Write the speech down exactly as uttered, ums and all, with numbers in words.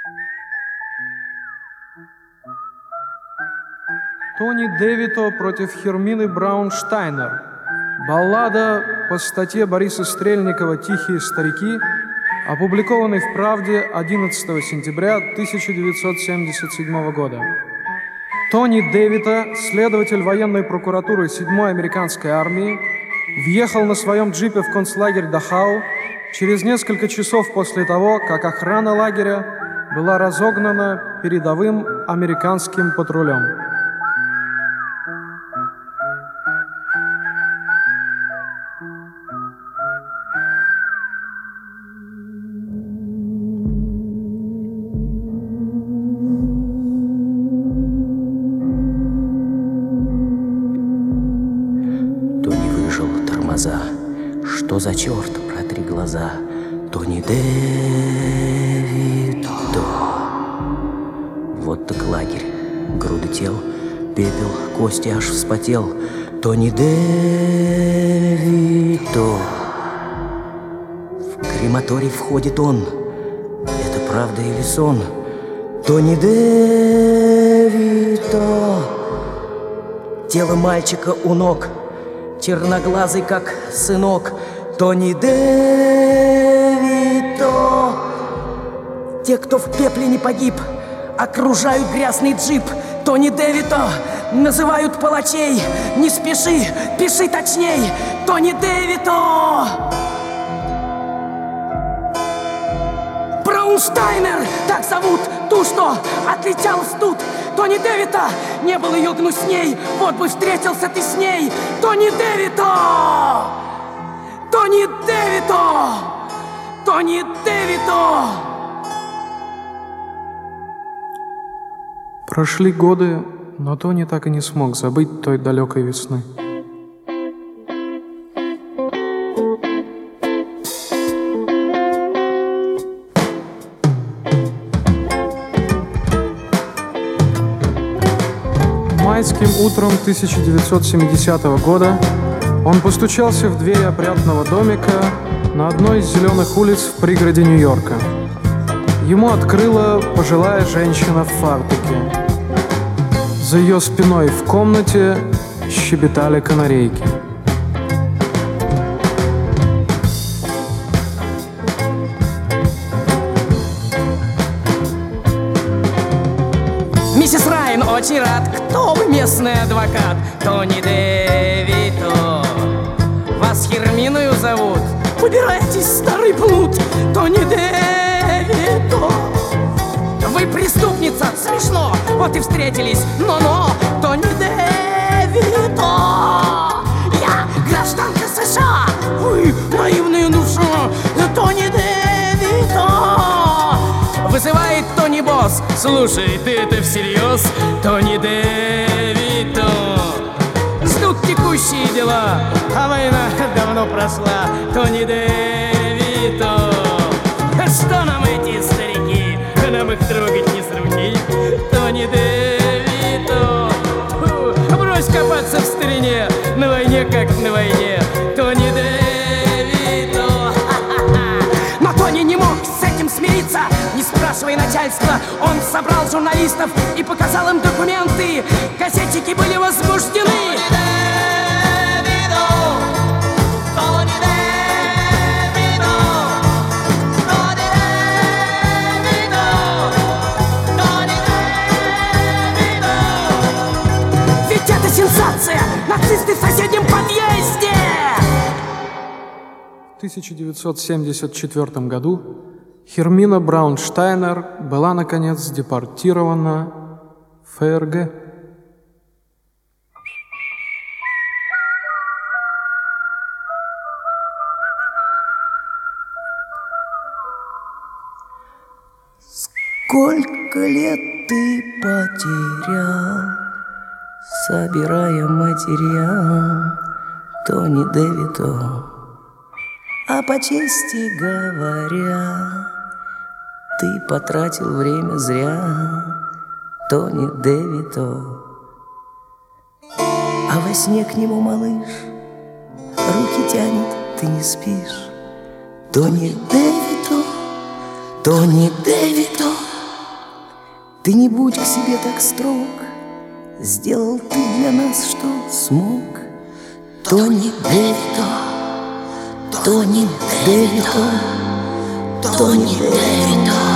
Тони Девито против Хермины Браунштайнер. Баллада по статье Бориса Стрельникова «Тихие старики», опубликованной в «Правде» одиннадцатого сентября тысяча девятьсот семьдесят седьмого года. Тони Девито, следователь военной прокуратуры седьмой американской армии, въехал на своем джипе в концлагерь Дахау через несколько часов после того, как охрана лагеря была разогнана передовым американским патрулем. Что за черт? Протри глаза. Тони Девито. Вот так лагерь. Груды тел, пепел, кости аж вспотел. Тони Девито. В крематорий входит он. Это правда или сон? Тони Девито. Тело мальчика у ног, черноглазый, как сынок. Тони Девито. Те, кто в пепле не погиб, окружают грязный джип. Тони Девито. Называют палачей. Не спеши, пиши точней. Тони Девито. Браунштайнер, так зовут ту, что отлетел в студ. Тони Девито, не был ее гнусней. Вот бы встретился ты с ней. Тони Девито. Тони Девито. Тони Девито. Прошли годы, но Тони так и не смог забыть той далекой весны. Майским утром тысяча девятьсот семидесятого года он постучался в дверь опрятного домика на одной из зеленых улиц в пригороде Нью-Йорка. Ему открыла пожилая женщина в фартуке. За ее спиной в комнате щебетали канарейки. Миссис Райан, очень рад. Кто вы, местный адвокат? Тони Девито. Вас Херминою зовут? Убирайтесь, старый плут. Тони Девито. Вы преступница, смешно. Вот и встретились, но-но. Тони Девито. Я гражданка США. Вы наивная душа. Тони Девито. Вызывает Тони Босс. Слушай, ты это всерьез? Тони Девито. Ждут текущие дела, а война давно прошла. Тони Девито. Что нам эти старики? Нам их трогать не с руки. Тони Девито. Брось копаться в старине. На войне как на войне. Тони Девито. Но Тони не мог с этим смириться. Не спрашивая начальства, он собрал журналистов и показал им документы. Газетчики были возбуждены. Ведь это сенсация! Нацисты в соседнем подъезде! В тысяча девятьсот семьдесят четвёртом году Хермина Браунштайнер была, наконец, депортирована в ФРГ. Сколько лет ты потерял, собирая материал, Тони Девито? А по чести говоря, ты потратил время зря, Тони Девито. А во сне к нему малыш руки тянет, ты не спишь. Тони Девито, Тони Девито. Ты не будь к себе так строг, сделал ты для нас, что смог. Тони Дэвито, Тони Дэвито, Тони Дэвито.